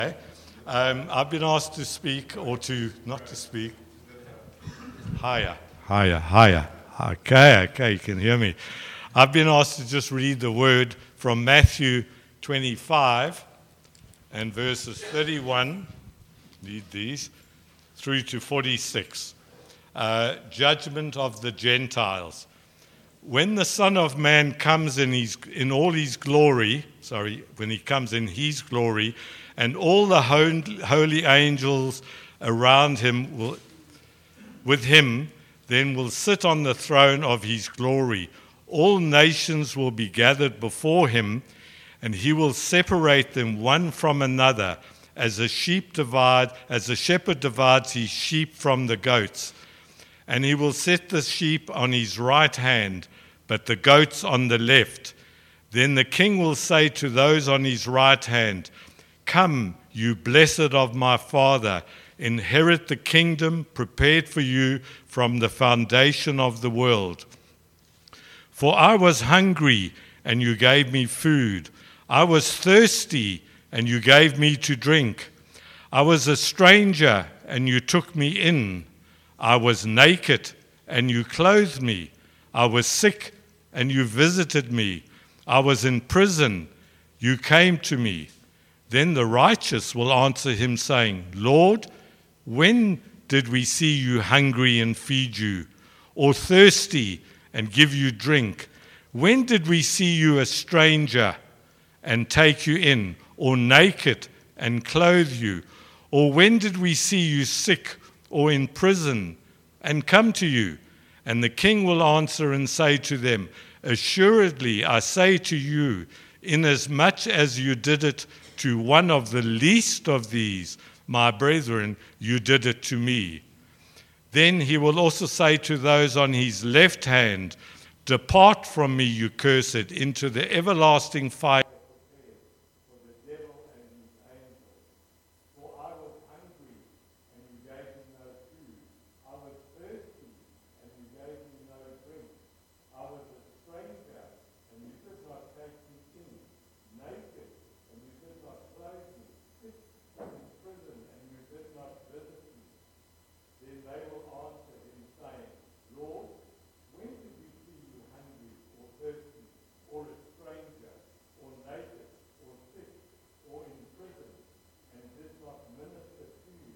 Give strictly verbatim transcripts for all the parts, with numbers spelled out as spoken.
Um, I've been asked to speak, or to, not to speak, higher, higher, higher. Okay, okay, you can hear me. I've been asked to just read the word from Matthew twenty-five and verses thirty-one, read these, through to forty-six. Uh, judgment of the Gentiles. When the Son of Man comes in his, in all his glory, sorry, when he comes in his glory, and all the holy angels around him will, with him, then will sit on the throne of his glory. All nations will be gathered before him, and he will separate them one from another, as a sheep divide, as a shepherd divides his sheep from the goats. And he will set the sheep on his right hand, but the goats on the left. Then the king will say to those on his right hand, "Come, you blessed of my Father, inherit the kingdom prepared for you from the foundation of the world. For I was hungry, and you gave me food. I was thirsty, and you gave me to drink. I was a stranger, and you took me in. I was naked, and you clothed me. I was sick, and you visited me. I was in prison, you came to me." Then the righteous will answer him, saying, "Lord, when did we see you hungry and feed you, or thirsty and give you drink? When did we see you a stranger and take you in, or naked and clothe you? Or when did we see you sick or in prison and come to you?" And the king will answer and say to them, "Assuredly, I say to you, inasmuch as you did it to one of the least of these, my brethren, you did it to me." Then he will also say to those on his left hand, "Depart from me, you cursed, into the everlasting fire for the devil and his angels. For I was hungry, and you gave me no food. I was thirsty, and you gave me no drink. I was a stranger, and you did not take me in, naked, and you did not clothe me, sick, in prison, and you did not visit me." Then they will answer him, saying, "Lord, when did we see you hungry or thirsty, or a stranger, or naked, or sick, or in prison, and did not minister to you?"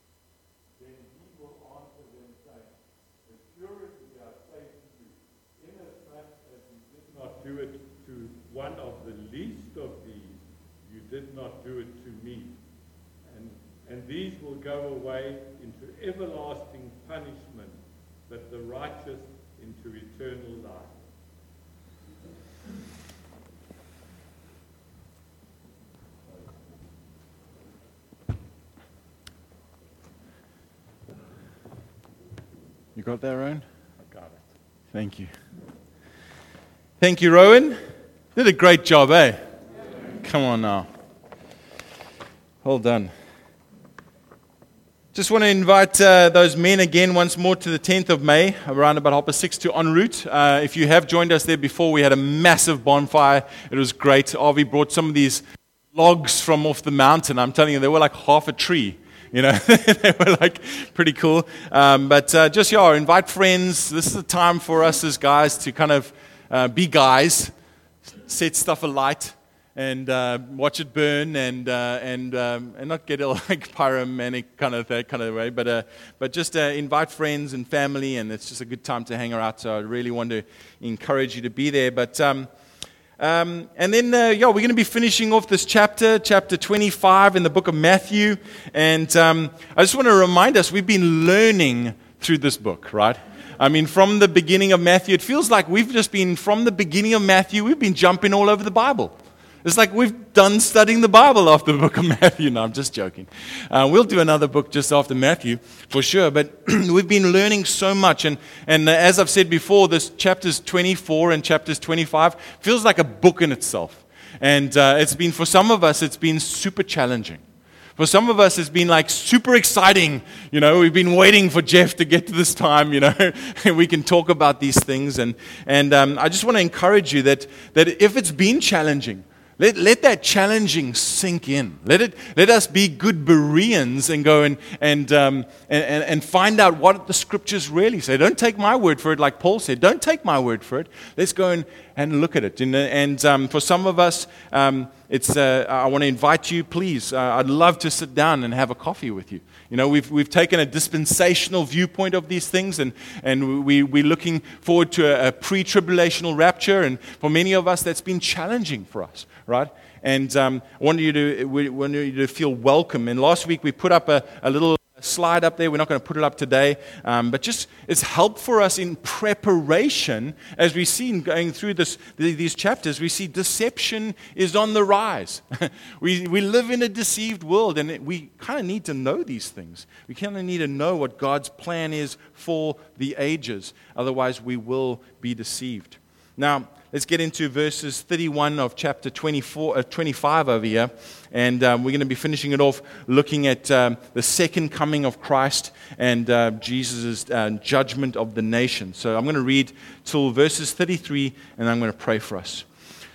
Then he will answer them, saying, "Assuredly I say to you, inasmuch as you did not do it to one of the least of these, you did not do it to me." And, and these will go away into everlasting punishment, but the righteous into eternal life. You got that, Rowan? I got it. Thank you. Thank you, Rowan. Did a great job, eh? Come on now. Well done. Just want to invite uh, those men again once more to the tenth of May, around about half past six to En route. Uh, if you have joined us there before, we had a massive bonfire. It was great. Arvi brought some of these logs from off the mountain. I'm telling you, they were like half a tree. You know, they were like pretty cool. Um, but uh, just, yeah, invite friends. This is the time for us as guys to kind of uh, be guys, set stuff alight, and uh, watch it burn, and uh, and um, and not get it like pyromanic kind of that kind of way, but uh, but just uh, invite friends and family, and it's just a good time to hang out. So I really want to encourage you to be there. But um, um, and then uh, yeah, we're going to be finishing off this chapter, chapter twenty-five in the book of Matthew, and um, I just want to remind us we've been learning through this book, right? I mean, from the beginning of Matthew, it feels like we've just been from the beginning of Matthew, we've been jumping all over the Bible. It's like we've done studying the Bible after the book of Matthew. No, I'm just joking. Uh, we'll do another book just after Matthew, for sure. But we've been learning so much. And, and uh, as I've said before, this chapters twenty-four and chapters twenty-five feels like a book in itself. And uh, it's been, for some of us, it's been super challenging. For some of us, it's been like super exciting. You know, we've been waiting for Jeff to get to this time, you know, and we can talk about these things. And, and um, I just want to encourage you that, that if it's been challenging, Let, let that challenging sink in. Let it let us be good Bereans and go and and, um, and and and find out what the scriptures really say. Don't take my word for it, like Paul said. Don't take my word for it. Let's go and, and look at it. And, and um, for some of us, um, it's uh, I want to invite you, please. Uh, I'd love to sit down and have a coffee with you. You know, we've we've taken a dispensational viewpoint of these things, and and we we're looking forward to a, a pre-tribulational rapture. And for many of us, that's been challenging for us. Right? And um, I want you to we want you to feel welcome. And last week we put up a, a little slide up there. We're not going to put it up today, um, but just it's helped for us in preparation as we see going through this these chapters. We see deception is on the rise. we we live in a deceived world, and it, we kind of need to know these things. We kind of need to know what God's plan is for the ages. Otherwise, we will be deceived. Now, let's get into verses thirty-one of chapter twenty-four, uh, twenty-five over here. And um, we're going to be finishing it off looking at um, the second coming of Christ and uh, Jesus' uh, judgment of the nation. So I'm going to read till verses thirty-three, and I'm going to pray for us.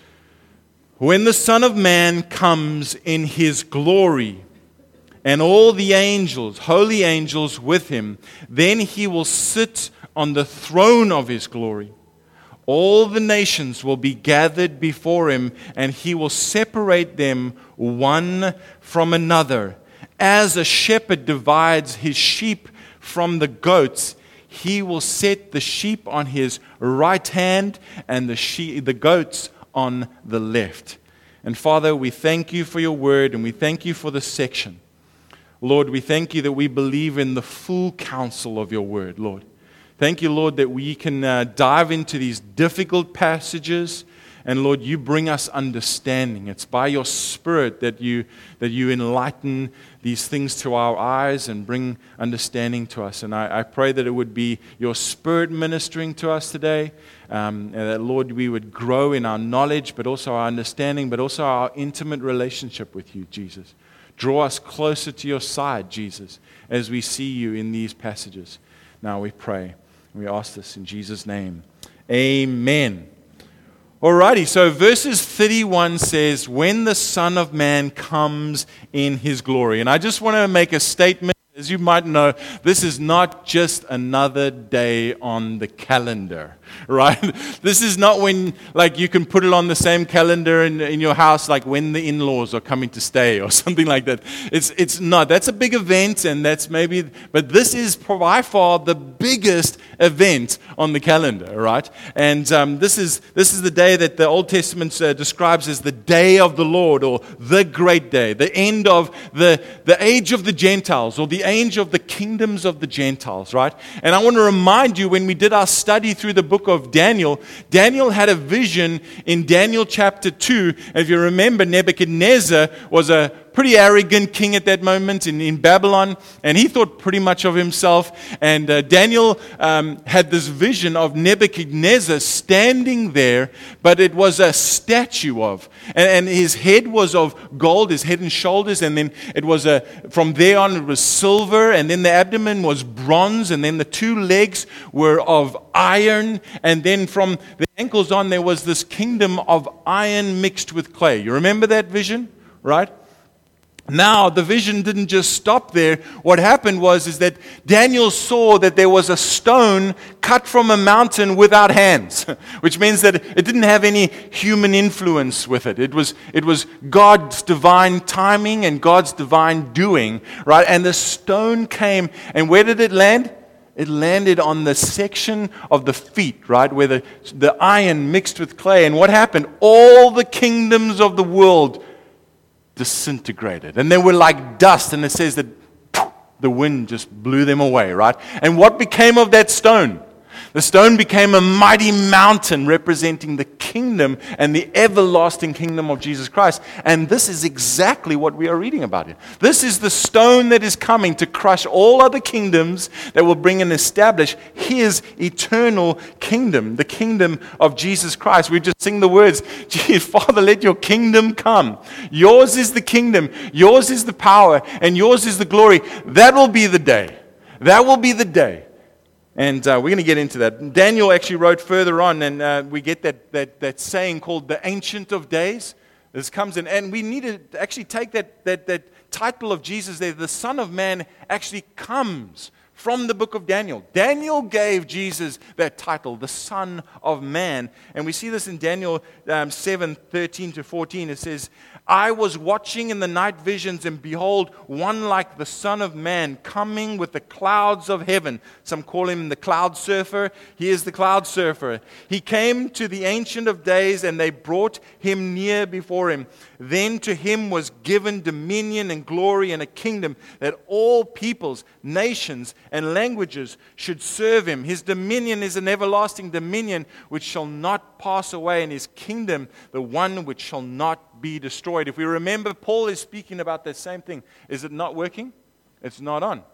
When the Son of Man comes in his glory, and all the angels, holy angels with him, then he will sit on the throne of his glory. All the nations will be gathered before him, and he will separate them one from another. As a shepherd divides his sheep from the goats, he will set the sheep on his right hand and the sheep, the goats on the left. And Father, we thank you for your word, and we thank you for this section. Lord, we thank you that we believe in the full counsel of your word, Lord. Thank you, Lord, that we can uh, dive into these difficult passages, and Lord, you bring us understanding. It's by your Spirit that you that you enlighten these things to our eyes and bring understanding to us. And I, I pray that it would be your Spirit ministering to us today, um, and that, Lord, we would grow in our knowledge, but also our understanding, but also our intimate relationship with you, Jesus. Draw us closer to your side, Jesus, as we see you in these passages. Now we pray. We ask this in Jesus' name. Amen. Alrighty, so verses thirty-one says, when the Son of Man comes in his glory. And I just want to make a statement. As you might know, this is not just another day on the calendar, right? This is not when, like, you can put it on the same calendar in, in your house, like when the in-laws are coming to stay or something like that. It's it's not. That's a big event, and that's maybe, but this is by far the biggest event on the calendar, right? And um, this is this is the day that the Old Testament uh, describes as the day of the Lord, or the great day, the end of the, the age of the Gentiles, or the age of the kingdoms of the Gentiles, right? And I want to remind you, when we did our study through the book of Daniel, Daniel had a vision in Daniel chapter two. And if you remember, Nebuchadnezzar was a pretty arrogant king at that moment in, in Babylon, and he thought pretty much of himself. And uh, Daniel um, had this vision of Nebuchadnezzar standing there, but it was a statue of, and, and his head was of gold, his head and shoulders, and then it was a, from there on it was silver, and then the abdomen was bronze, and then the two legs were of iron, and then from the ankles on there was this kingdom of iron mixed with clay. You remember that vision, right? Now, the vision didn't just stop there. What happened was is that Daniel saw that there was a stone cut from a mountain without hands, which means that it didn't have any human influence with it. It was, it was God's divine timing and God's divine doing, right? And the stone came, and where did it land? It landed on the section of the feet, right, where the, the iron mixed with clay. And what happened? All the kingdoms of the world disintegrated, and they were like dust, and it says that the wind just blew them away, right? And what became of that stone? The stone became a mighty mountain representing the kingdom and the everlasting kingdom of Jesus Christ. And this is exactly what we are reading about here. This is the stone that is coming to crush all other kingdoms, that will bring and establish his eternal kingdom, the kingdom of Jesus Christ. We just sing the words, Father, let your kingdom come. Yours is the kingdom, yours is the power, and yours is the glory. That will be the day. That will be the day. And uh, we're going to get into that. Daniel actually wrote further on, and uh, we get that, that, that saying called the Ancient of Days. This comes in, and we need to actually take that, that, that title of Jesus there, the Son of Man, actually comes from the book of Daniel. Daniel gave Jesus that title, the Son of Man. And we see this in Daniel um, seven, thirteen to fourteen. It says, I was watching in the night visions, and behold, one like the Son of Man coming with the clouds of heaven. Some call him the cloud surfer. He is the cloud surfer. He came to the Ancient of Days, and they brought him near before him. Then to him was given dominion and glory and a kingdom, that all peoples, nations, and languages should serve him. His dominion is an everlasting dominion which shall not pass away, and his kingdom the one which shall not be destroyed. If we remember, Paul is speaking about the same thing. Is it not working? It's not on.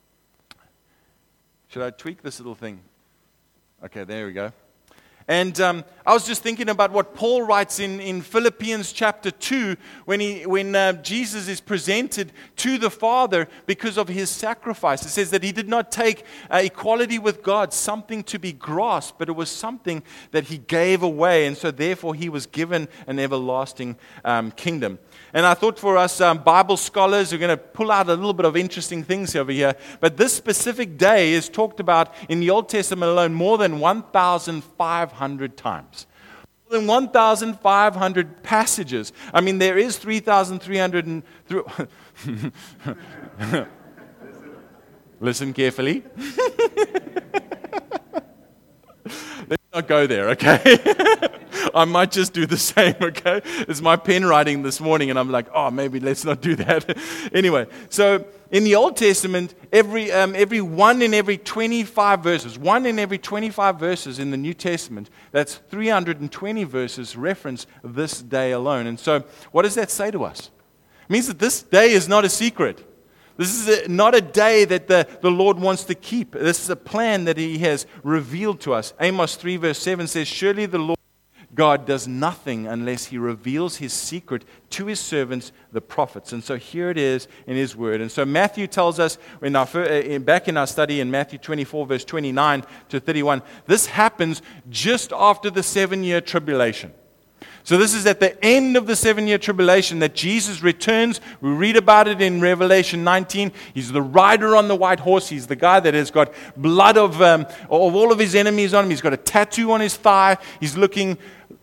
Should I tweak this little thing? Okay, there we go. And um, I was just thinking about what Paul writes in, in Philippians chapter two when, he, when uh, Jesus is presented to the Father because of his sacrifice. It says that he did not take uh, equality with God, something to be grasped, but it was something that he gave away. And so therefore he was given an everlasting um, kingdom. And I thought for us um, Bible scholars, we're going to pull out a little bit of interesting things over here. But this specific day is talked about in the Old Testament alone more than one thousand five hundred times. More than one thousand five hundred passages. I mean, there is three thousand three hundred and... Listen carefully. Let's not go there, okay? I might just do the same, okay? It's my pen writing this morning, and I'm like, oh, maybe let's not do that. Anyway, so in the Old Testament, every um, every one in every twenty-five verses, one in every twenty-five verses in the New Testament, that's three hundred twenty verses, reference this day alone. And so what does that say to us? It means that this day is not a secret. This is a, not a day that the, the Lord wants to keep. This is a plan that he has revealed to us. Amos three verse seven says, surely the Lord God does nothing unless he reveals his secret to his servants, the prophets. And so here it is in his word. And so Matthew tells us, in our, back in our study in Matthew twenty-four, verse twenty-nine to thirty-one, this happens just after the seven-year tribulation. So this is at the end of the seven-year tribulation that Jesus returns. We read about it in Revelation nineteen. He's the rider on the white horse. He's the guy that has got blood of, um, of all of his enemies on him. He's got a tattoo on his thigh. He's looking...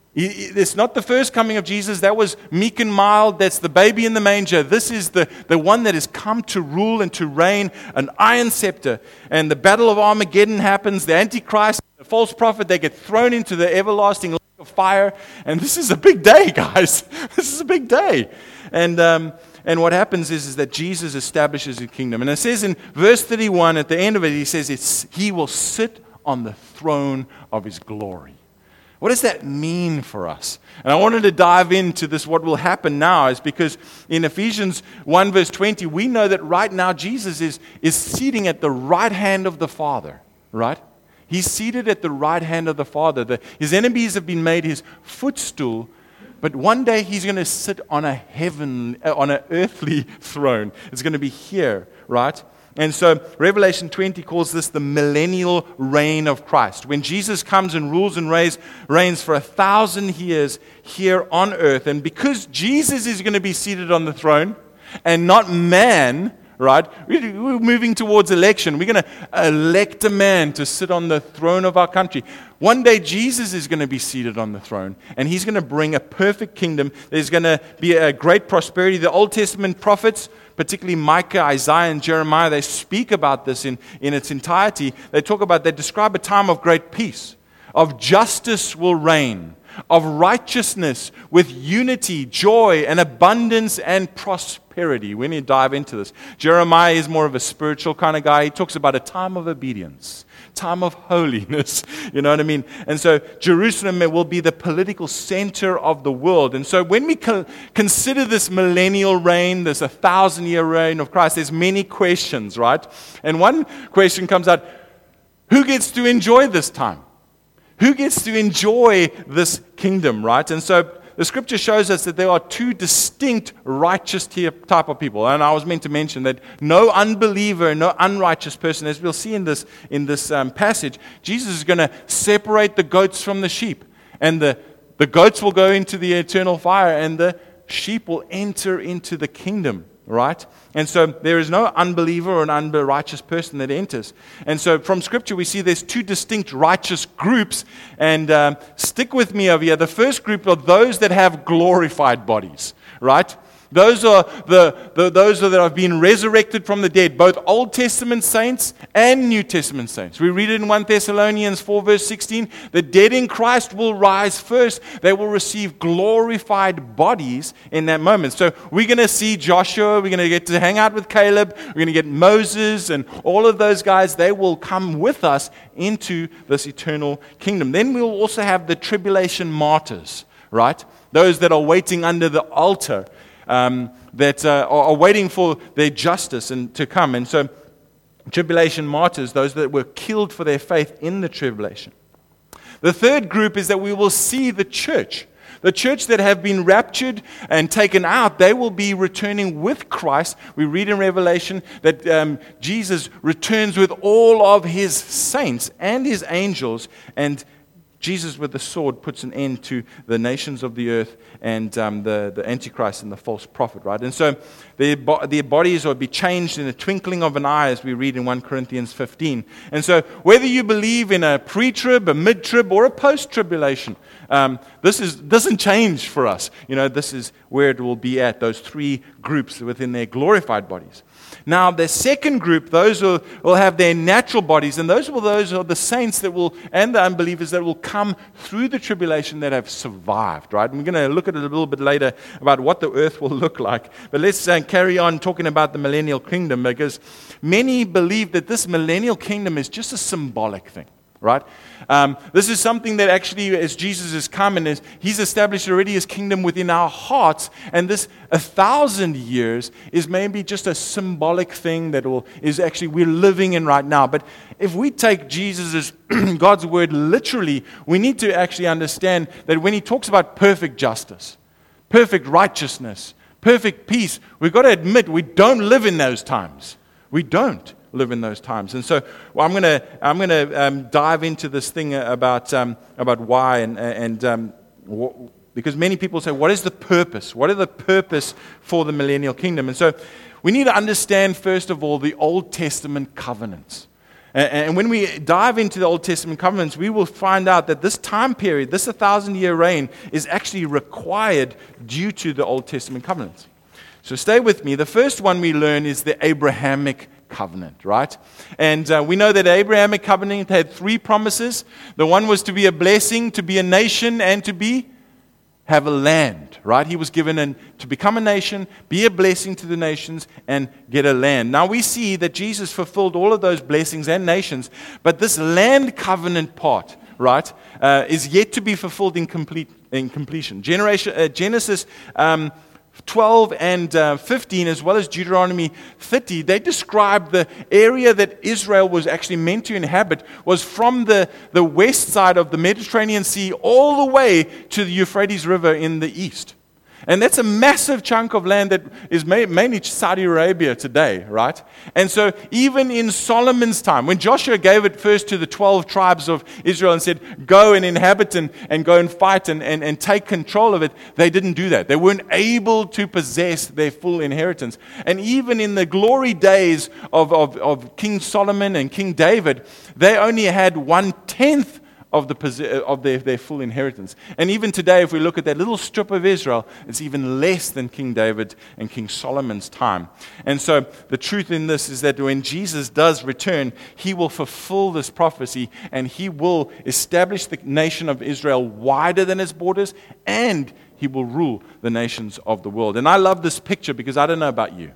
It's not the first coming of Jesus. That was meek and mild. That's the baby in the manger. This is the, the one that has come to rule and to reign, an iron scepter. And the battle of Armageddon happens. The Antichrist, the false prophet, they get thrown into the everlasting lake of fire. And this is a big day, guys. This is a big day. And um, and what happens is, is that Jesus establishes his kingdom. And it says in verse thirty-one, at the end of it, he says it's, he will sit on the throne of his glory. What does that mean for us? And I wanted to dive into this, what will happen now, is because in Ephesians one verse twenty, we know that right now Jesus is, is seating at the right hand of the Father, right? He's seated at the right hand of the Father. The, his enemies have been made his footstool, but one day he's going to sit on a heaven, on an earthly throne. It's going to be here, right? And so Revelation twenty calls this the millennial reign of Christ. When Jesus comes and rules and reigns, reigns for a thousand years here on earth. And because Jesus is going to be seated on the throne and not man, right? We're moving towards election. We're going to elect a man to sit on the throne of our country. One day Jesus is going to be seated on the throne, and he's going to bring a perfect kingdom. There's going to be a great prosperity. The Old Testament prophets, particularly Micah, Isaiah, and Jeremiah, they speak about this in, in its entirety. They talk about, they describe a time of great peace, of justice will reign, of righteousness with unity, joy, and abundance and prosperity. We need to dive into this. Jeremiah is more of a spiritual kind of guy. He talks about a time of obedience, time of holiness, you know what I mean? And so Jerusalem will be the political center of the world. And so when we co- consider this millennial reign, this a thousand year reign of Christ, there's many questions, right? And one question comes out, who gets to enjoy this time? Who gets to enjoy this kingdom, right? And so the scripture shows us that there are two distinct righteous type of people. And I was meant to mention that no unbeliever, no unrighteous person, as we'll see in this, in this um, passage, Jesus is going to separate the goats from the sheep. And the, the goats will go into the eternal fire, and the sheep will enter into the kingdom, right? And so there is no unbeliever or an unrighteous person that enters. And so from Scripture, we see there's two distinct righteous groups. And um, stick with me over here. The first group are those that have glorified bodies, right? Those are the, the those are that have been resurrected from the dead, both Old Testament saints and New Testament saints. We read it in First Thessalonians four, verse sixteen. The dead in Christ will rise first. They will receive glorified bodies in that moment. So we're going to see Joshua. We're going to get to hang out with Caleb. We're going to get Moses and all of those guys. They will come with us into this eternal kingdom. Then we'll also have the tribulation martyrs, right? Those that are waiting under the altar. Um, that uh, are, are waiting for their justice and to come. And so, tribulation martyrs, those that were killed for their faith in the tribulation. The third group is that we will see the church. The church that have been raptured and taken out, they will be returning with Christ. We read in Revelation that um, Jesus returns with all of his saints and his angels, and Jesus with the sword puts an end to the nations of the earth and um, the, the Antichrist and the false prophet, right? And so their, bo- their bodies will be changed in a twinkling of an eye, as we read in First Corinthians fifteen. And so whether you believe in a pre-trib, a mid-trib, or a post-tribulation, um, this is, doesn't change for us. You know, this is where it will be at, those three groups within their glorified bodies. Now, the second group, those will, will have their natural bodies, and those will those are the saints that will, and the unbelievers that will come through the tribulation that have survived, right? And we're going to look at it a little bit later about what the earth will look like. But let's uh, carry on talking about the millennial kingdom, because many believe that this millennial kingdom is just a symbolic thing. Right? Um, this is something that actually, as Jesus has come and as he's established already his kingdom within our hearts, and this a thousand years is maybe just a symbolic thing that will, is actually we're living in right now. But if we take Jesus' God's word literally, we need to actually understand that when he talks about perfect justice, perfect righteousness, perfect peace, we've got to admit we don't live in those times. We don't live in those times. And so well, I'm going to I'm going to um, dive into this thing about um, about why and and um, wh- because many people say, what is the purpose? What are the purpose for the millennial kingdom? And so we need to understand first of all the Old Testament covenants. And, and when we dive into the Old Testament covenants, we will find out that this time period, this a thousand year reign, is actually required due to the Old Testament covenants. So stay with me. The first one we learn is the Abrahamic covenant, right? And uh, we know that the Abrahamic covenant had three promises. The one was to be a blessing, to be a nation, and to be have a land, right? He was given an, to become a nation, be a blessing to the nations, and get a land. Now we see that Jesus fulfilled all of those blessings and nations, but this land covenant part, right, uh, is yet to be fulfilled in complete in completion. Generation, uh, Genesis um, twelve and uh, fifteen, as well as Deuteronomy thirty, they describe the area that Israel was actually meant to inhabit was from the, the west side of the Mediterranean Sea all the way to the Euphrates River in the east. And that's a massive chunk of land that is mainly Saudi Arabia today, right? And so even in Solomon's time, when Joshua gave it first to the twelve tribes of Israel and said, go and inhabit and, and go and fight and, and, and take control of it, they didn't do that. They weren't able to possess their full inheritance. And even in the glory days of, of, of King Solomon and King David, they only had one-tenth of the of their, their full inheritance. And even today, if we look at that little strip of Israel, it's even less than King David and King Solomon's time. And so the truth in this is that when Jesus does return, he will fulfill this prophecy and he will establish the nation of Israel wider than its borders, and he will rule the nations of the world. And I love this picture because I don't know about you.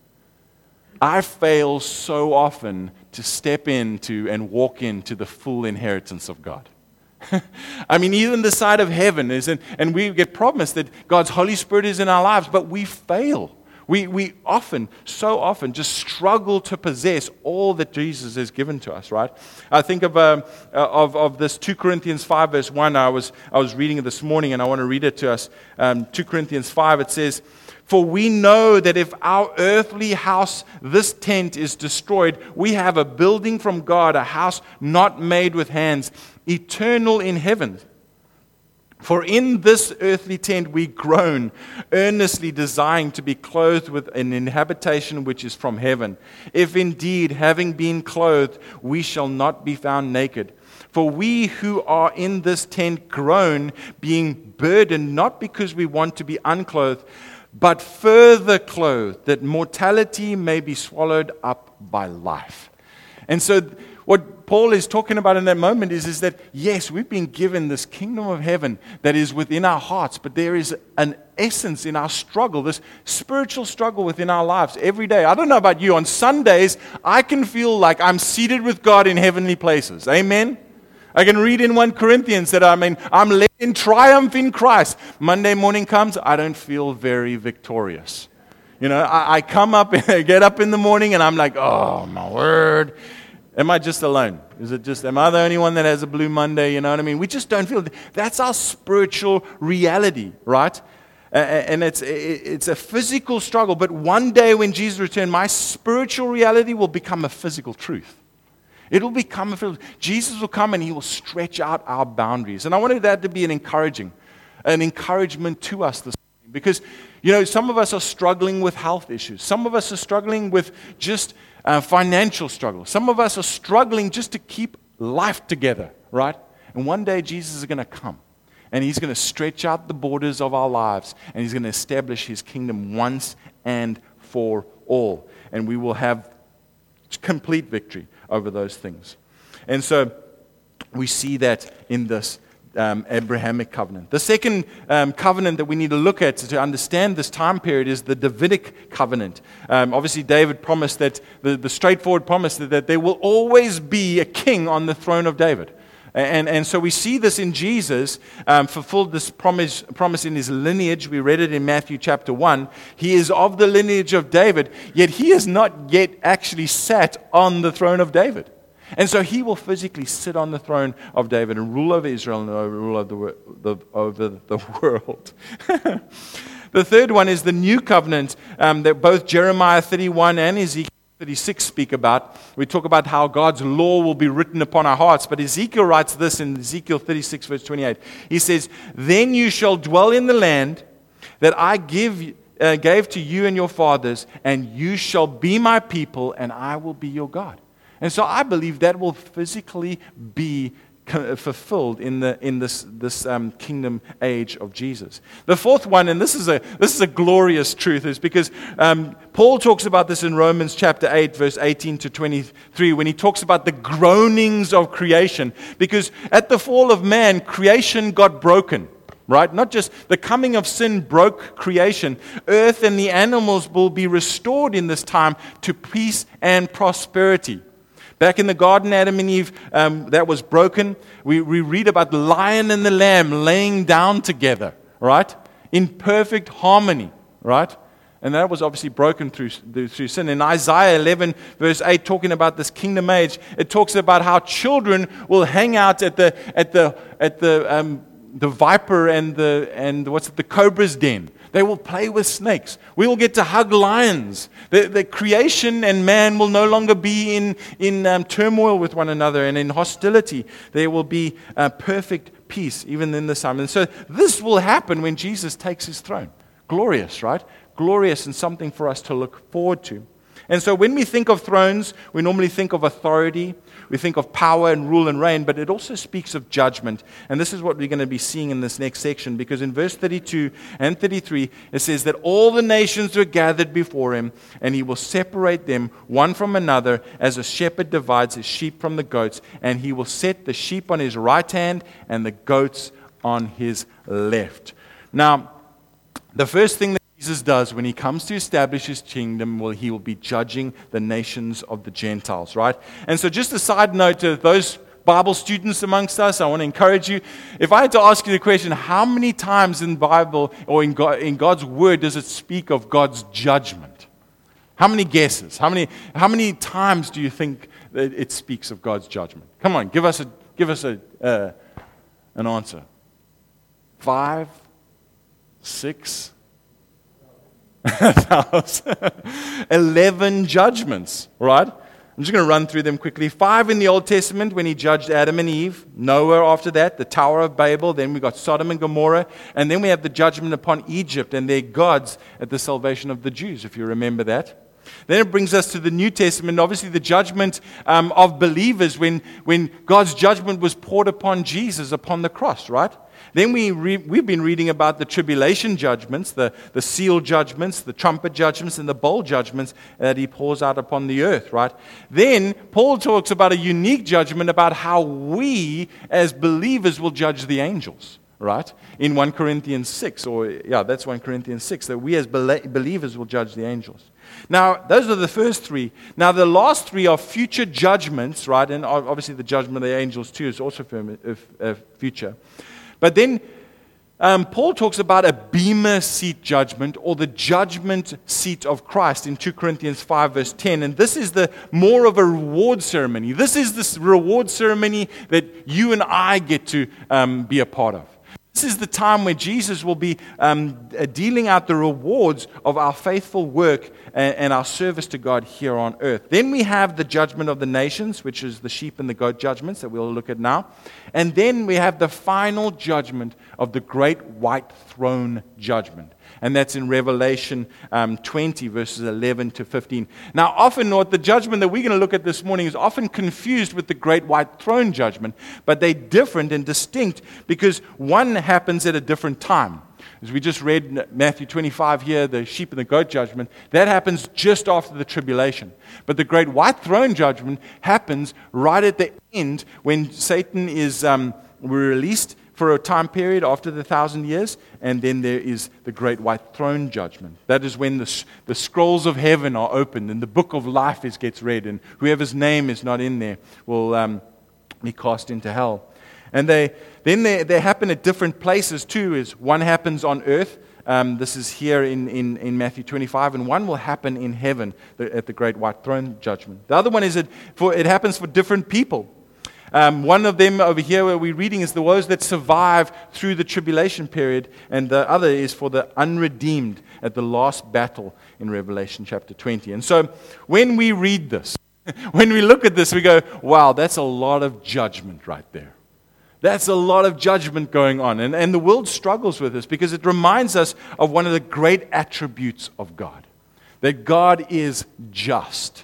I fail so often to step into and walk into the full inheritance of God. I mean, even the side of heaven is, in, and we get promised that God's Holy Spirit is in our lives, but we fail. We we often, so often, just struggle to possess all that Jesus has given to us, right? I think of um, of of this Second Corinthians five, verse one. I was I was reading it this morning, and I want to read it to us. Um, Second Corinthians five, it says, "For we know that if our earthly house, this tent, is destroyed, we have a building from God, a house not made with hands, eternal in heaven. For in this earthly tent we groan, earnestly desiring to be clothed with an inhabitation which is from heaven. If indeed, having been clothed, we shall not be found naked. For we who are in this tent groan, being burdened, not because we want to be unclothed, but further clothed, that mortality may be swallowed up by life. And so what Paul is talking about in that moment is, is that, yes, we've been given this kingdom of heaven that is within our hearts, but there is an essence in our struggle, this spiritual struggle within our lives every day. I don't know about you, on Sundays, I can feel like I'm seated with God in heavenly places. Amen? I can read in First Corinthians that I mean, I'm led in triumph in Christ. Monday morning comes, I don't feel very victorious. You know, I, I come up, I get up in the morning, and I'm like, oh, my word. Am I just alone? Is it just, am I the only one that has a blue Monday? You know what I mean? We just don't feel, that's our spiritual reality, right? And it's it's a physical struggle, but one day when Jesus returns, my spiritual reality will become a physical truth. It'll become a physical, Jesus will come and He will stretch out our boundaries. And I wanted that to be an encouraging, an encouragement to us this morning. Because, you know, some of us are struggling with health issues. Some of us are struggling with just Uh, financial struggle. Some of us are struggling just to keep life together, right? And one day Jesus is going to come, and He's going to stretch out the borders of our lives, and He's going to establish His kingdom once and for all. And we will have complete victory over those things. And so we see that in this Um, Abrahamic covenant. The second um, covenant that we need to look at to understand this time period is the Davidic covenant. Um, obviously, David promised that, the, the straightforward promise that, that there will always be a king on the throne of David. And, and so we see this in Jesus, um, fulfilled this promise, promise in His lineage. We read it in Matthew chapter one. He is of the lineage of David, yet He has not yet actually sat on the throne of David. And so He will physically sit on the throne of David and rule over Israel and rule over the, the, over the world. The third one is the new covenant um, that both Jeremiah thirty-one and Ezekiel thirty-six speak about. We talk about how God's law will be written upon our hearts. But Ezekiel writes this in Ezekiel thirty-six, verse twenty-eight. He says, "Then you shall dwell in the land that I give uh, gave to you and your fathers, and you shall be my people, and I will be your God." And so I believe that will physically be fulfilled in the in this this um, kingdom age of Jesus. The fourth one, and this is a this is a glorious truth, is because um, Paul talks about this in Romans chapter eight, verse eighteen to twenty-three, when he talks about the groanings of creation. Because at the fall of man, creation got broken. Right? Not just the coming of sin broke creation. Earth and the animals will be restored in this time to peace and prosperity. Back in the garden, Adam and Eve, um, that was broken. We, we read about the lion and the lamb laying down together, right? In perfect harmony, right? And that was obviously broken through, through sin. In Isaiah eleven, verse eight, talking about this kingdom age, it talks about how children will hang out at the at the at the um, the viper and the and what's it, the cobra's den. They will play with snakes. We will get to hug lions. The, the creation and man will no longer be in, in um, turmoil with one another and in hostility. There will be uh, perfect peace even in this time. And so this will happen when Jesus takes His throne. Glorious, right? Glorious and something for us to look forward to. And so when we think of thrones, we normally think of authority, we think of power and rule and reign, but it also speaks of judgment. And this is what we're going to be seeing in this next section, because in verse thirty-two and thirty-three, it says that all the nations were gathered before Him, and He will separate them one from another, as a shepherd divides his sheep from the goats, and He will set the sheep on His right hand and the goats on His left. Now, the first thing that Jesus does when He comes to establish His kingdom, well, He will be judging the nations of the Gentiles, right? And so just a side note to those Bible students amongst us, I want to encourage you. If I had to ask you the question, how many times in the Bible or in, God, in God's Word does it speak of God's judgment? How many guesses? How many, how many times do you think that it speaks of God's judgment? Come on, give us a, give us a, uh, an answer. Five? Six? Eleven judgments, right? I'm just going to run through them quickly. Five in the Old Testament when he judged Adam and Eve. Noah after that, the Tower of Babel. Then we got Sodom and Gomorrah. And then we have the judgment upon Egypt and their gods at the salvation of the Jews, if you remember that. Then it brings us to the New Testament, obviously the judgment um, of believers when, when God's judgment was poured upon Jesus upon the cross, right? Then we re- we've been reading about the tribulation judgments, the, the seal judgments, the trumpet judgments, and the bowl judgments that he pours out upon the earth, right? Then Paul talks about a unique judgment about how we as believers will judge the angels, right? In First Corinthians six, or yeah, that's First Corinthians six, that we as bel- believers will judge the angels. Now, those are the first three. Now, the last three are future judgments, right? And obviously the judgment of the angels too is also future. But then um, Paul talks about a bema seat judgment, or the judgment seat of Christ in Second Corinthians five verse ten. And this is the more of a reward ceremony. This is this reward ceremony that you and I get to um, be a part of. This is the time where Jesus will be um, dealing out the rewards of our faithful work and, and our service to God here on earth. Then we have the judgment of the nations, which is the sheep and the goat judgments that we'll look at now. And then we have the final judgment of the great white throne judgment. And that's in Revelation um, twenty, verses eleven to fifteen. Now, often, what the judgment that we're going to look at this morning is often confused with the great white throne judgment, but they're different and distinct because one happens at a different time. As we just read Matthew twenty-five here, the sheep and the goat judgment, that happens just after the tribulation. But the great white throne judgment happens right at the end when Satan is um, released for a time period after the thousand years, and then there is the great white throne judgment. That is when the, the scrolls of heaven are opened and the book of life is, gets read, and whoever's name is not in there will um, be cast into hell. And they then they, they happen at different places too. Is one happens on earth. Um, this is here in, in, in Matthew twenty-five, and one will happen in heaven the, at the great white throne judgment. The other one is that for it happens for different people. Um, one of them over here where we're reading is the those that survive through the tribulation period, and the other is for the unredeemed at the last battle in Revelation chapter twenty. And so when we read this, when we look at this, we go, wow, that's a lot of judgment right there. That's a lot of judgment going on. And, and the world struggles with this because it reminds us of one of the great attributes of God, that God is just.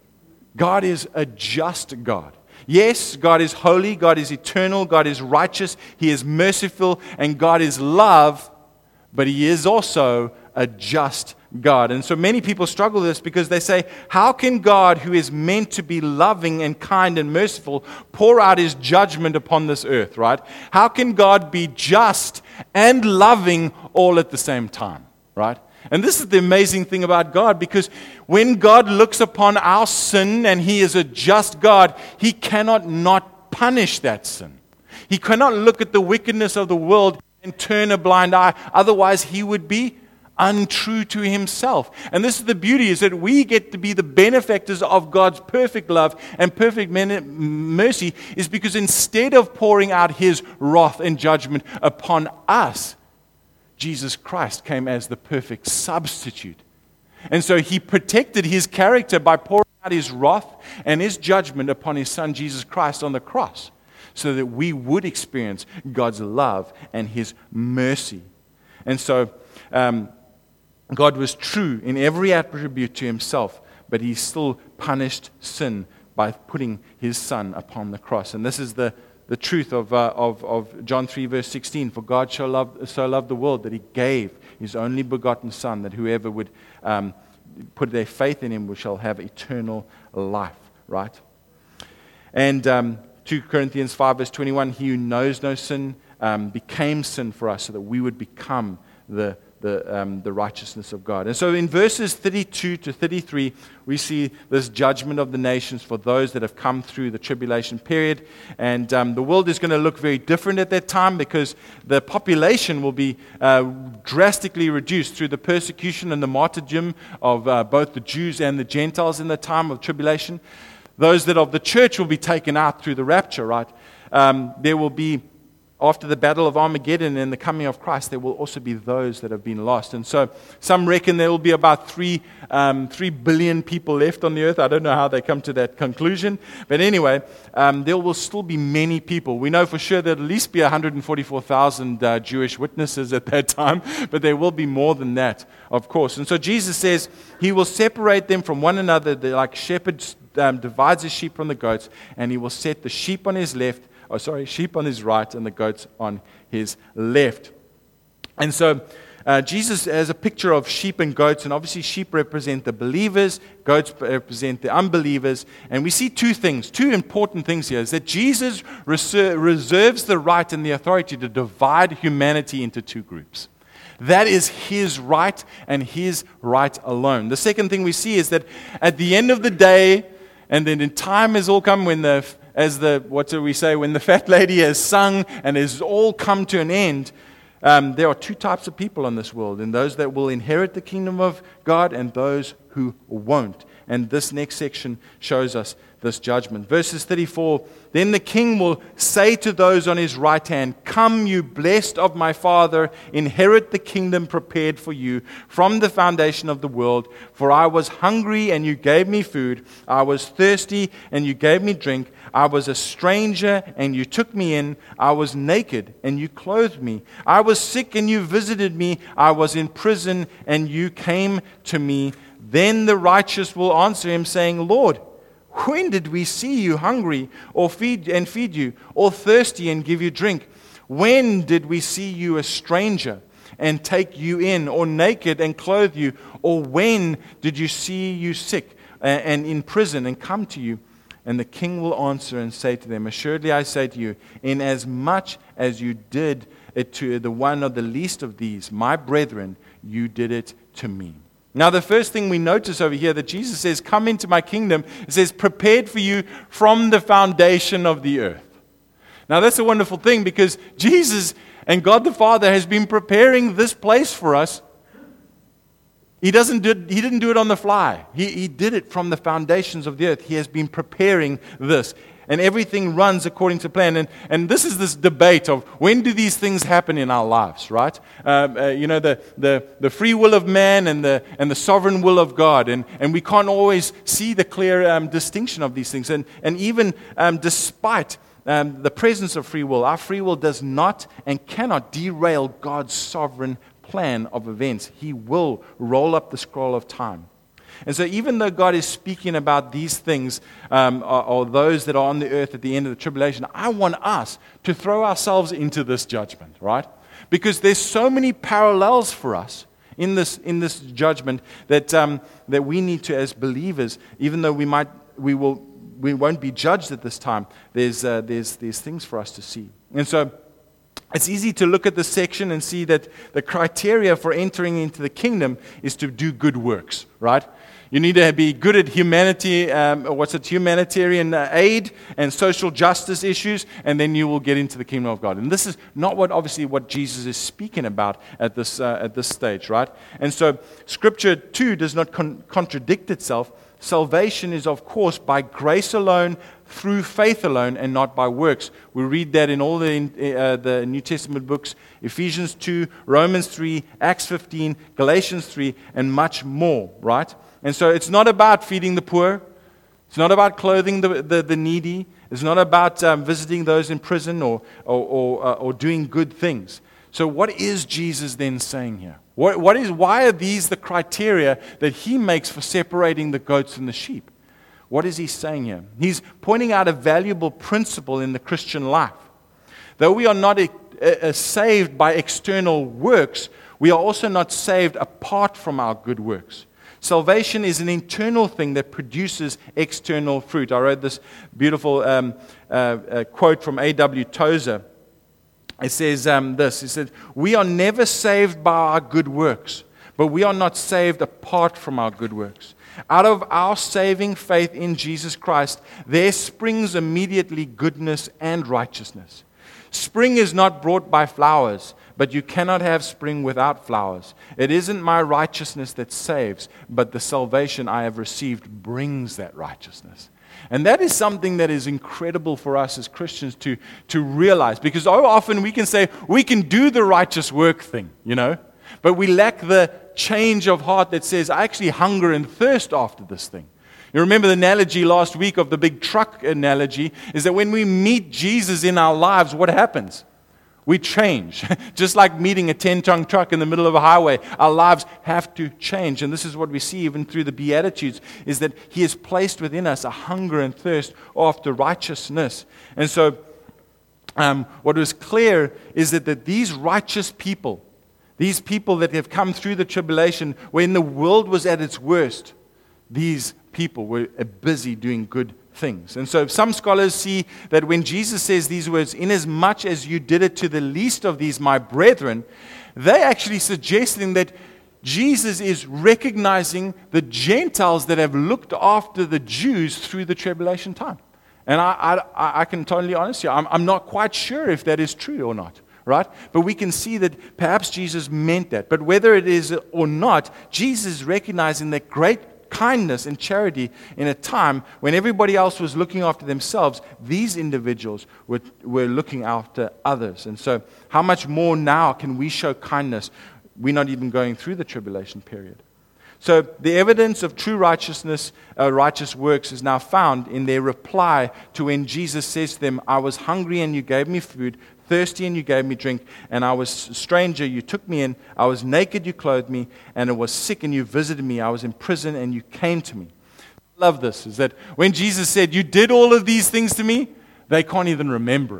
God is a just God. Yes, God is holy, God is eternal, God is righteous, He is merciful, and God is love, but He is also a just God. And so many people struggle with this because they say, how can God, who is meant to be loving and kind and merciful, pour out His judgment upon this earth, right? How can God be just and loving all at the same time, right? And this is the amazing thing about God, because when God looks upon our sin, and He is a just God, He cannot not punish that sin. He cannot look at the wickedness of the world and turn a blind eye. Otherwise, He would be untrue to Himself. And this is the beauty, is that we get to be the benefactors of God's perfect love and perfect mercy, is because instead of pouring out His wrath and judgment upon us, Jesus Christ came as the perfect substitute. And so He protected His character by pouring out His wrath and His judgment upon His Son, Jesus Christ, on the cross, so that we would experience God's love and His mercy. And so um, God was true in every attribute to Himself, but He still punished sin by putting His Son upon the cross. And this is the The truth of, uh, of, of John three, verse sixteen. For God so loved, so loved the world that He gave His only begotten Son, that whoever would um, put their faith in Him shall have eternal life, right? And um, Second Corinthians five, verse twenty-one, He who knows no sin um, became sin for us so that we would become the The, um, the righteousness of God. And so in verses thirty-two to thirty-three, we see this judgment of the nations for those that have come through the tribulation period. And um, the world is going to look very different at that time, because the population will be uh, drastically reduced through the persecution and the martyrdom of uh, both the Jews and the Gentiles in the time of tribulation. Those that of the church will be taken out through the rapture, right? Um, there will be after the battle of Armageddon and the coming of Christ, there will also be those that have been lost. And so some reckon there will be about three, um, three billion people left on the earth. I don't know how they come to that conclusion. But anyway, um, there will still be many people. We know for sure there will at least be one hundred forty-four thousand uh, Jewish witnesses at that time, but there will be more than that, of course. And so Jesus says he will separate them from one another. They're like shepherds um, divides his sheep from the goats, and he will set the sheep on his left, oh sorry, sheep on his right and the goats on his left. And so uh, Jesus has a picture of sheep and goats, and obviously sheep represent the believers, goats represent the unbelievers. And we see two things, two important things here, is that Jesus reser- reserves the right and the authority to divide humanity into two groups. That is his right and his right alone. The second thing we see is that at the end of the day, and then in time has all come when the As the, what do we say, when the fat lady has sung and has all come to an end, um, there are two types of people in this world, and those that will inherit the kingdom of God and those who won't. And this next section shows us this judgment. Verses thirty-four, then the king will say to those on his right hand, come, you blessed of my Father, inherit the kingdom prepared for you from the foundation of the world. For I was hungry, and you gave me food. I was thirsty, and you gave me drink. I was a stranger, and you took me in. I was naked, and you clothed me. I was sick, and you visited me. I was in prison, and you came to me. Then the righteous will answer him, saying, Lord, when did we see you hungry or feed and feed you, or thirsty and give you drink? When did we see you a stranger and take you in, or naked and clothe you? Or when did you see you sick and in prison and come to you? And the king will answer and say to them, assuredly I say to you, inasmuch as you did it to the one of the least of these, my brethren, you did it to me. Now, the first thing we notice over here that Jesus says, come into my kingdom, it says, prepared for you from the foundation of the earth. Now, that's a wonderful thing, because Jesus and God the Father has been preparing this place for us. He doesn't do it, he didn't do it on the fly. He, he did it from the foundations of the earth. He has been preparing this. And everything runs according to plan. And, and this is this debate of when do these things happen in our lives, right? Um, uh, you know, the, the, the free will of man and the, and the sovereign will of God. And, and we can't always see the clear um, distinction of these things. And, and even um, despite um, the presence of free will, our free will does not and cannot derail God's sovereign plan of events. He will roll up the scroll of time. And so even though God is speaking about these things, um, or, or those that are on the earth at the end of the tribulation, I want us to throw ourselves into this judgment, right? Because there's so many parallels for us in this in this judgment that um, that we need to, as believers, even though we might we will we won't be judged at this time, there's uh, there's there's things for us to see. And so it's easy to look at this section and see that the criteria for entering into the kingdom is to do good works, right? You need to be good at humanity, um, what's it, humanitarian aid and social justice issues, and then you will get into the kingdom of God. And this is not what, obviously, what Jesus is speaking about at this uh, at this stage, right? And so, Scripture too does not con- contradict itself. Salvation is, of course, by grace alone, through faith alone, and not by works. We read that in all the uh, the New Testament books: Ephesians two, Romans three, Acts fifteen, Galatians three, and much more, right? And so it's not about feeding the poor. It's not about clothing the, the, the needy. It's not about um, visiting those in prison or, or, or, uh, or doing good things. So what is Jesus then saying here? What, what is, why are these the criteria that he makes for separating the goats and the sheep? What is he saying here? He's pointing out a valuable principle in the Christian life. Though we are not a, a, a saved by external works, we are also not saved apart from our good works. Salvation is an internal thing that produces external fruit. I read this beautiful um, uh, uh, quote from A W Tozer. It says um, this. He said, we are never saved by our good works, but we are not saved apart from our good works. Out of our saving faith in Jesus Christ, there springs immediately goodness and righteousness. Spring is not brought by flowers, but But you cannot have spring without flowers. It isn't my righteousness that saves, but the salvation I have received brings that righteousness. And that is something that is incredible for us as Christians to, to realize. Because so often we can say, we can do the righteous work thing, you know. But we lack the change of heart that says, I actually hunger and thirst after this thing. You remember the analogy last week of the big truck analogy, is that when we meet Jesus in our lives, what happens? We change. Just like meeting a ten-ton truck in the middle of a highway, our lives have to change. And this is what we see even through the Beatitudes, is that He has placed within us a hunger and thirst after righteousness. And so um, what was clear is that, that these righteous people, these people that have come through the tribulation, when the world was at its worst, these people were busy doing good things. And so some scholars see that when Jesus says these words, inasmuch as you did it to the least of these, my brethren, they're actually suggesting that Jesus is recognizing the Gentiles that have looked after the Jews through the tribulation time. And I, I, I can totally honestly, I'm, I'm not quite sure if that is true or not. Right? But we can see that perhaps Jesus meant that. But whether it is or not, Jesus is recognizing that great kindness and charity in a time when everybody else was looking after themselves, these individuals were, were looking after others. And so how much more now can we show kindness? We're not even going through the tribulation period. So the evidence of true righteousness, uh, righteous works is now found in their reply to when Jesus says to them, I was hungry and you gave me food, thirsty and you gave me drink, and I was a stranger, you took me in, I was naked, you clothed me, and I was sick and you visited me, I was in prison and you came to me. I love this, is that when Jesus said, you did all of these things to me, they can't even remember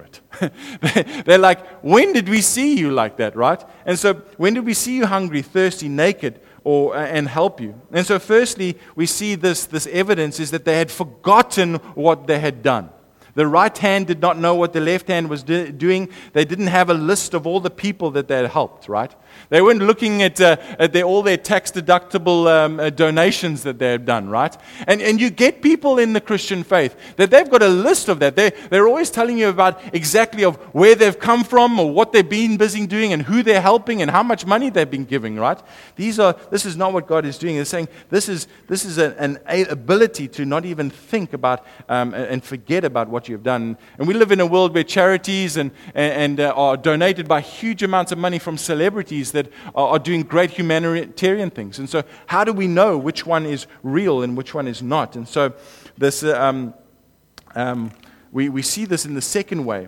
it. They're like, when did we see you like that, right? And so when did we see you hungry, thirsty, naked, or and help you? And so firstly, we see this, this evidence is that they had forgotten what they had done. The right hand did not know what the left hand was do- doing. They didn't have a list of all the people that they had helped, right? They weren't looking at, uh, at their, all their tax-deductible um, uh, donations that they had done, right? And, and you get people in the Christian faith that they've got a list of that. They're, they're always telling you about exactly of where they've come from or what they've been busy doing and who they're helping and how much money they've been giving, right? These are, this is not what God is doing. They're saying this is, this is a, an ability to not even think about um, and forget about what you've done. And we live in a world where charities and, and, and uh, are donated by huge amounts of money from celebrities that are, are doing great humanitarian things. And so how do we know which one is real and which one is not? And so this, uh, um, um, we, we see this in the second way,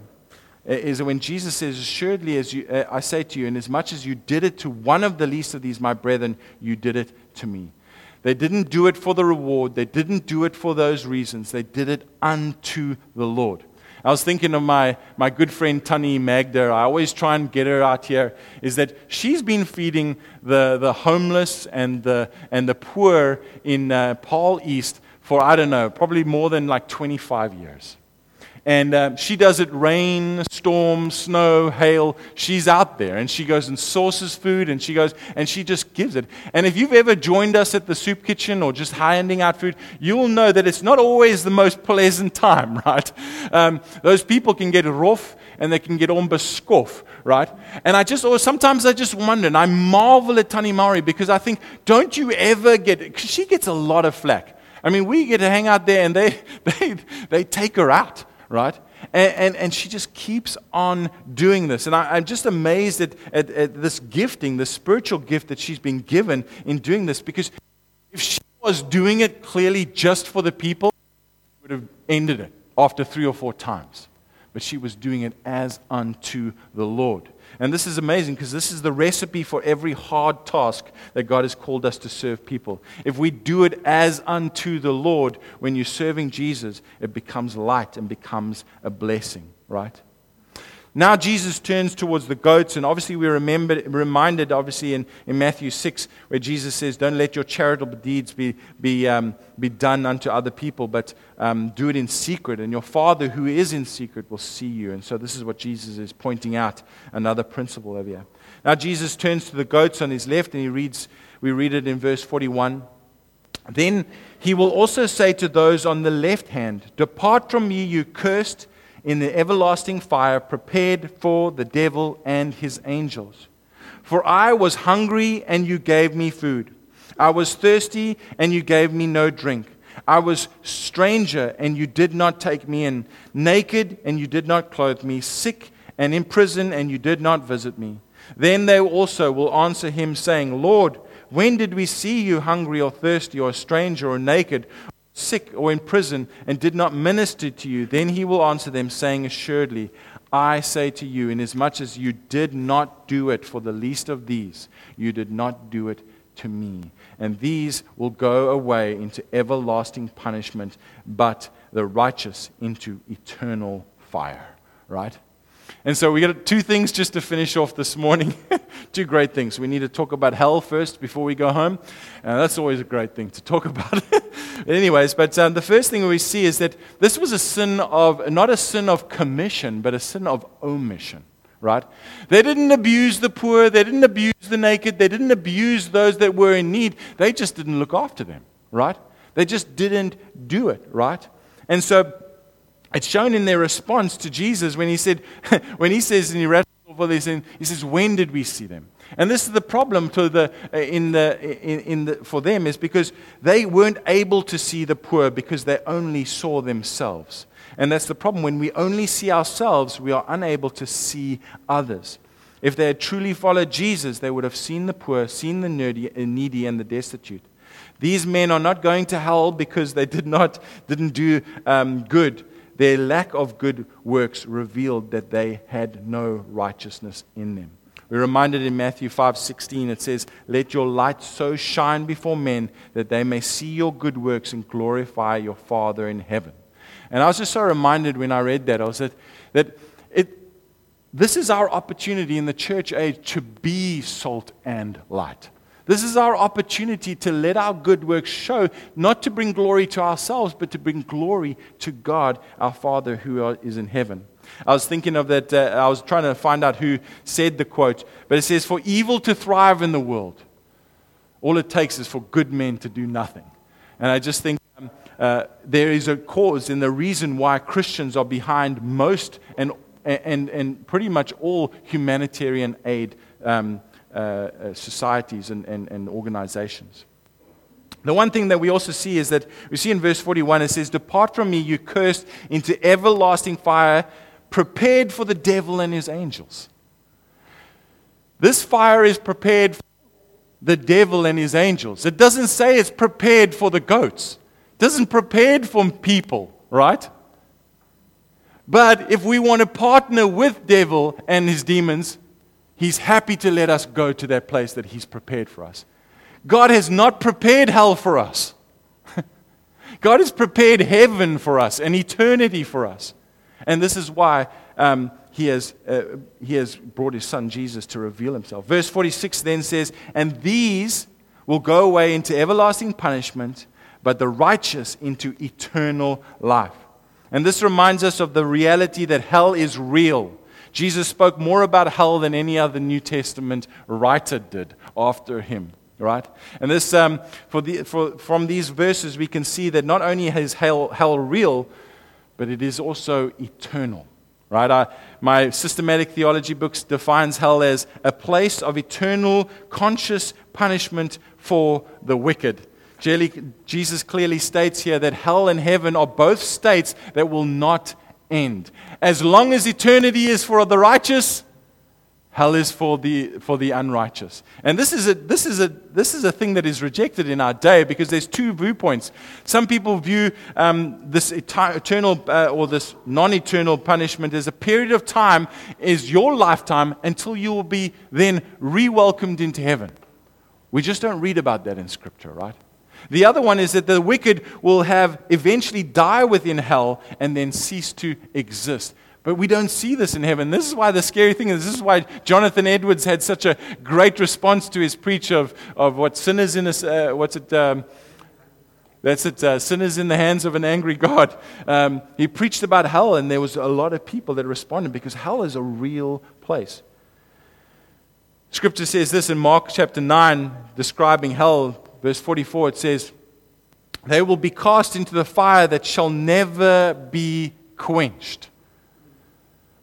is when Jesus says, assuredly, as you, uh, I say to you, and as much as you did it to one of the least of these, my brethren, you did it to me. They didn't do it for the reward. They didn't do it for those reasons. They did it unto the Lord. I was thinking of my, my good friend Tani Magda. I always try and get her out here, is that she's been feeding the, the homeless and the, and the poor in uh, Paul East for, I don't know, probably more than like twenty-five years. And uh, she does it rain, storm, snow, hail. She's out there and she goes and sources food and she goes and she just gives it. And if you've ever joined us at the soup kitchen or just handing out food, you'll know that it's not always the most pleasant time, right? Um, those people can get rough and they can get onbeskof, right? And I just, or sometimes I just wonder, and I marvel at Tani Maury because I think, don't you ever get, because she gets a lot of flack. I mean, we get to hang out there and they they they take her out. Right? And, and and she just keeps on doing this. And I, I'm just amazed at, at, at this gifting, the spiritual gift that she's been given in doing this. Because if she was doing it clearly just for the people, she would have ended it after three or four times. But she was doing it as unto the Lord. And this is amazing because this is the recipe for every hard task that God has called us to serve people. If we do it as unto the Lord, when you're serving Jesus, it becomes light and becomes a blessing, right? Now Jesus turns towards the goats, and obviously we're remembered, reminded, obviously, in, in Matthew six, where Jesus says, don't let your charitable deeds be, be, um, be done unto other people, but um, do it in secret, and your Father who is in secret will see you. And so this is what Jesus is pointing out, another principle over here. Now Jesus turns to the goats on his left, and he reads, we read it in verse forty-one. Then he will also say to those on the left hand, depart from me, you cursed, in the everlasting fire prepared for the devil and his angels. For I was hungry, and you gave me food. I was thirsty, and you gave me no drink. I was stranger, and you did not take me in. Naked, and you did not clothe me. Sick, and in prison, and you did not visit me. Then they also will answer him, saying, Lord, when did we see you hungry or thirsty or a stranger or naked, or sick or in prison, and did not minister to you? Then he will answer them, saying, Assuredly, I say to you, inasmuch as you did not do it for the least of these, you did not do it to me. And these will go away into everlasting punishment, but the righteous into eternal fire. Right? And so we got two things just to finish off this morning. Two great things. We need to talk about hell first before we go home. Uh, that's always a great thing to talk about. Anyways, but um, the first thing we see is that this was a sin of, not a sin of commission, but a sin of omission. Right? They didn't abuse the poor. They didn't abuse the naked. They didn't abuse those that were in need. They just didn't look after them. Right? They just didn't do it. Right? And so it's shown in their response to Jesus when he said, when he says, and he wraps up all this in, he says, when did we see them? And this is the problem to the in the in, in the for them, is because they weren't able to see the poor because they only saw themselves. And that's the problem. When we only see ourselves, we are unable to see others. If they had truly followed Jesus, they would have seen the poor, seen the needy, and the destitute. These men are not going to hell because they did not didn't do um, good. Their lack of good works revealed that they had no righteousness in them. We're reminded in Matthew five sixteen, it says, Let your light so shine before men that they may see your good works and glorify your Father in heaven. And I was just so reminded when I read that, I was that, that it, this is our opportunity in the church age to be salt and light. This is our opportunity to let our good works show, not to bring glory to ourselves, but to bring glory to God, our Father who is in heaven. I was thinking of that, uh, I was trying to find out who said the quote, but it says, for evil to thrive in the world, all it takes is for good men to do nothing. And I just think um, uh, there is a cause and the reason why Christians are behind most and and, and pretty much all humanitarian aid um Uh, uh, societies and, and, and organizations. The one thing that we also see is that we see in verse forty-one, it says, Depart from me, you cursed, into everlasting fire, prepared for the devil and his angels. This fire is prepared for the devil and his angels. It doesn't say it's prepared for the goats. It doesn't prepared for people, right? But if we want to partner with devil and his demons, He's happy to let us go to that place that He's prepared for us. God has not prepared hell for us. God has prepared heaven for us and eternity for us. And this is why um, he, has, uh, he has brought His Son Jesus to reveal Himself. Verse forty-six then says, And these will go away into everlasting punishment, but the righteous into eternal life. And this reminds us of the reality that hell is real. Jesus spoke more about hell than any other New Testament writer did after him, right? And this, um, for the, for, from these verses, we can see that not only is hell, hell real, but it is also eternal, right? I, my systematic theology books defines hell as a place of eternal, conscious punishment for the wicked. Jesus clearly states here that hell and heaven are both states that will not end. As long as eternity is for the righteous, hell is for the for the unrighteous. And this is a this is a this is a thing that is rejected in our day because there's two viewpoints. Some people view um, this eternal uh, or this non-eternal punishment as a period of time, is your lifetime until you will be then re-welcomed into heaven. We just don't read about that in Scripture, right? The other one is that the wicked will have eventually die within hell and then cease to exist. But we don't see this in heaven. This is why the scary thing is, this is why Jonathan Edwards had such a great response to his preach of, of what sinners in a, uh, what's it, um, that's it, uh, sinners in the hands of an angry God. Um, he preached about hell and there was a lot of people that responded because hell is a real place. Scripture says this in Mark chapter nine, describing hell. Verse forty-four, it says, They will be cast into the fire that shall never be quenched.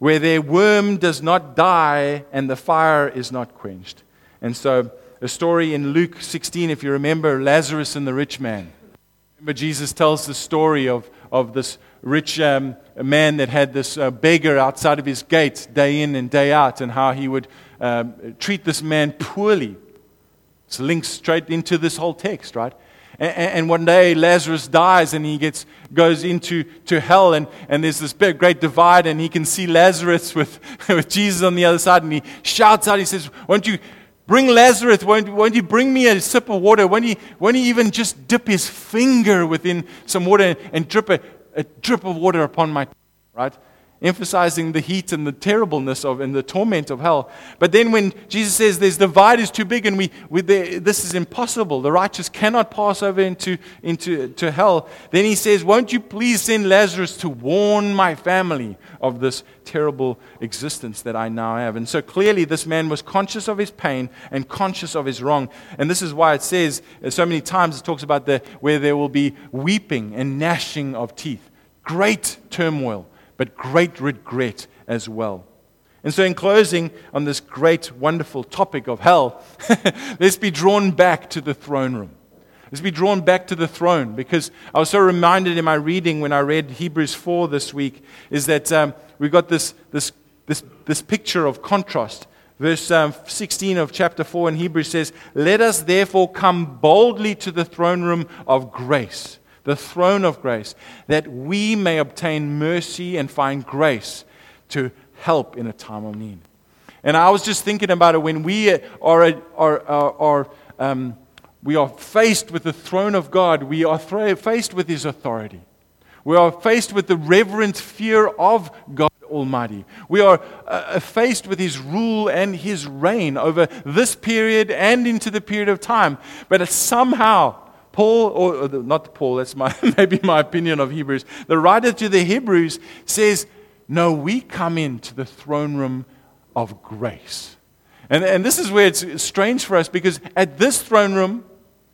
where their worm does not die and the fire is not quenched. And so, a story in Luke sixteen, if you remember, Lazarus and the rich man. Remember, Jesus tells the story of, of this rich um, man that had this uh, beggar outside of his gate day in and day out, and how he would um, treat this man poorly. It's linked straight into this whole text, right? And, and one day Lazarus dies and he gets goes into to hell, and, and there's this big, great divide, and he can see Lazarus with, with Jesus on the other side, and he shouts out, he says, won't you bring Lazarus, won't, won't you bring me a sip of water? Won't he, won't he even just dip his finger within some water and, and drip a, a drip of water upon my tongue, right? Emphasizing the heat and the terribleness of and the torment of hell. But then when Jesus says this divide is too big and we, we the, this is impossible, the righteous cannot pass over into, into to hell, then he says, won't you please send Lazarus to warn my family of this terrible existence that I now have? And so clearly this man was conscious of his pain and conscious of his wrong. And this is why it says, so many times it talks about the where there will be weeping and gnashing of teeth. Great turmoil, but great regret as well. And so in closing on this great, wonderful topic of hell, let's be drawn back to the throne room. Let's be drawn back to the throne, because I was so reminded in my reading when I read Hebrews four this week, is that um, we've got this, this, this, this picture of contrast. Verse um, sixteen of chapter four in Hebrews says, let us therefore come boldly to the throne room of grace, the throne of grace, that we may obtain mercy and find grace to help in a time of need. And I was just thinking about it, when we are, are, are, are um, we are faced with the throne of God, we are th- faced with His authority. We are faced with the reverent fear of God Almighty. We are uh, faced with His rule and His reign over this period and into the period of time. But somehow, Paul, or not Paul, that's my maybe my opinion of Hebrews. The writer to the Hebrews says, no, we come into the throne room of grace. And, and this is where it's strange for us, because at this throne room,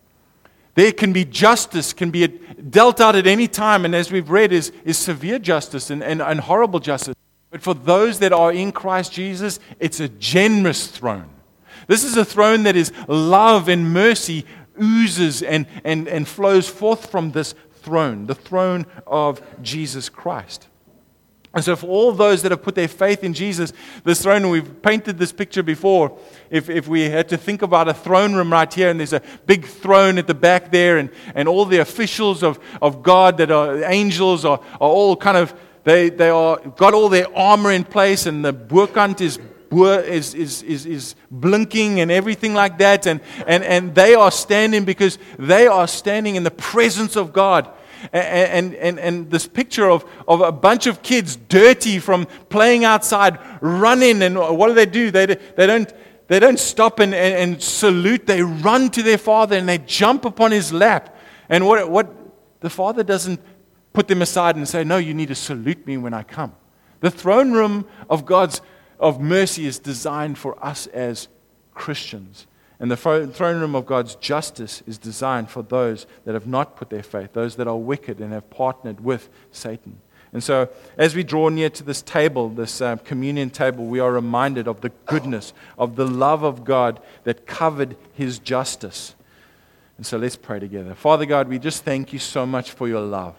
there can be justice, can be dealt out at any time. And as we've read, is, is severe justice and, and, and horrible justice. But for those that are in Christ Jesus, it's a generous throne. This is a throne that is love and mercy oozes and, and, and flows forth from this throne, the throne of Jesus Christ. And so for all those that have put their faith in Jesus, this throne, and we've painted this picture before, if, if we had to think about a throne room right here, and there's a big throne at the back there, and, and all the officials of, of God that are angels are, are all kind of, they, they are got all their armor in place, and the Burkant is Is, is, is, is blinking and everything like that, and, and, and they are standing because they are standing in the presence of God. And, and, and this picture of, of a bunch of kids dirty from playing outside, running, and what do they do? They, they, don't, they don't stop and, and, and salute. They run to their father and they jump upon his lap. And what, what the father doesn't put them aside and say, no, you need to salute me when I come. The throne room of God's of mercy is designed for us as Christians. And the throne room of God's justice is designed for those that have not put their faith, those that are wicked and have partnered with Satan. And so as we draw near to this table, this uh, communion table, we are reminded of the goodness, of the love of God that covered His justice. And so let's pray together. Father God, we just thank You so much for Your love.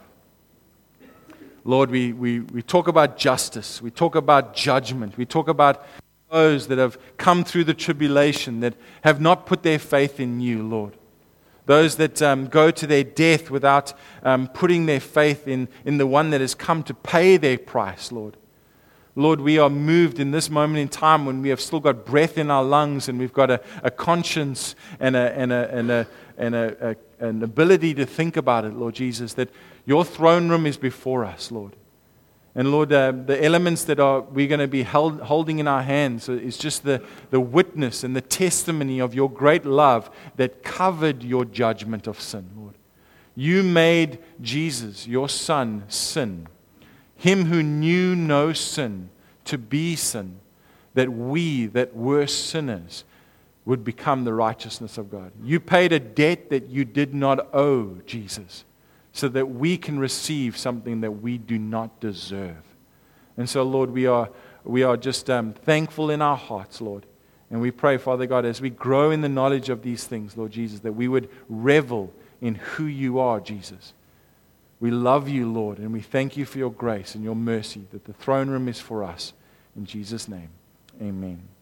Lord, we, we, we talk about justice. We talk about judgment. We talk about those that have come through the tribulation, that have not put their faith in You, Lord. Those that um, go to their death without um, putting their faith in, in the one that has come to pay their price, Lord. Lord, we are moved in this moment in time when we have still got breath in our lungs and we've got a, a conscience and, a, and, a, and, a, and a, a, an ability to think about it, Lord Jesus, that Your throne room is before us, Lord. And Lord, uh, the elements that are we're going to be held, holding in our hands is just the, the witness and the testimony of Your great love that covered Your judgment of sin, Lord. You made Jesus, Your Son, sin. Him who knew no sin to be sin, that we that were sinners would become the righteousness of God. You paid a debt that You did not owe, Jesus, so that we can receive something that we do not deserve. And so, Lord, we are we are just um, thankful in our hearts, Lord. And we pray, Father God, as we grow in the knowledge of these things, Lord Jesus, that we would revel in who you are, Jesus. We love you, Lord, and we thank you for your grace and your mercy, that the throne room is for us. In Jesus' name, amen.